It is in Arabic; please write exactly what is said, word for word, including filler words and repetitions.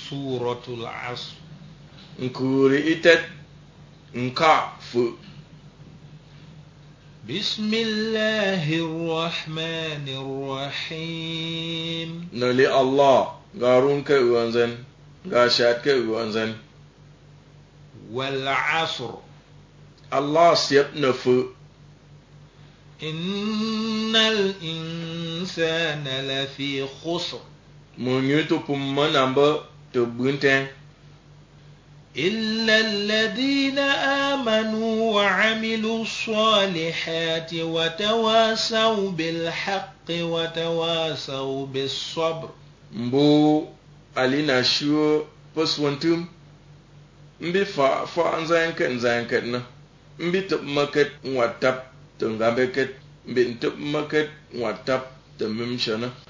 سورة العصر nkuri itet nka fu بسم الله الرحمن الرحيم nali Allah garun ka uanzan gashat ka uanzan والعصر Allah siap na fu إن الإنسان لفي خسر mun yutu pumma namba to bunten إلا الذين آمنوا وعملوا الصالحات وتواصوا بالحق وتواصوا بالصبر mbo alina shuo poswantum mbi fa fa anzayan kat anzayan kat na mbi tup makat watap to ngambe kat mbi tup makat watap to mimshana